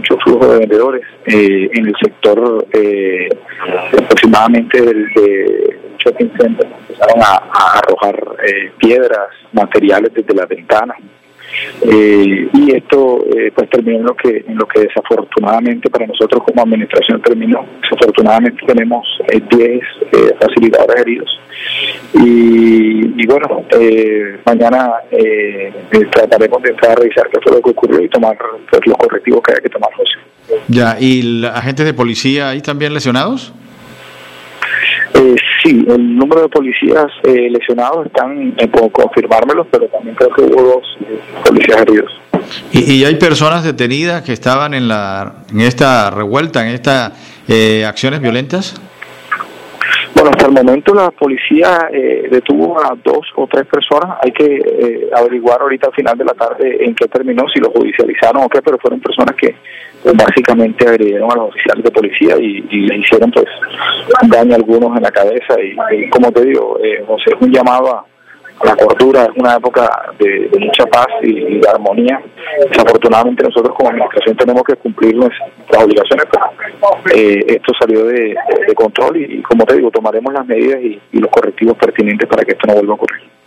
mucho flujo de vendedores en el sector aproximadamente del shopping center. Empezaron a arrojar piedras, materiales desde las ventanas. Y esto pues terminó en lo que desafortunadamente para nosotros como administración terminó. Desafortunadamente tenemos 10 facilitadores heridos y bueno, mañana trataremos de entrar a revisar qué fue lo que ocurrió y tomar pues, los correctivos que haya que tomar. Ya, ¿y agentes de policía ahí también lesionados? Sí, el número de policías lesionados están por confirmármelos, pero también creo que hubo 2 policías heridos. ¿Y hay personas detenidas que estaban en esta revuelta, en estas acciones violentas? Bueno, hasta el momento la policía detuvo a 2 o 3 personas. Hay que averiguar ahorita al final de la tarde en qué terminó, si lo judicializaron o qué, pero fueron personas que básicamente agredieron a los oficiales de policía y les hicieron pues daño a algunos en la cabeza y como te digo, José, es un llamado a la cordura. Es una época de mucha paz y de armonía. Desafortunadamente nosotros como administración tenemos que cumplir nuestras obligaciones, pero esto salió de control y como te digo, tomaremos las medidas y los correctivos pertinentes para que esto no vuelva a ocurrir.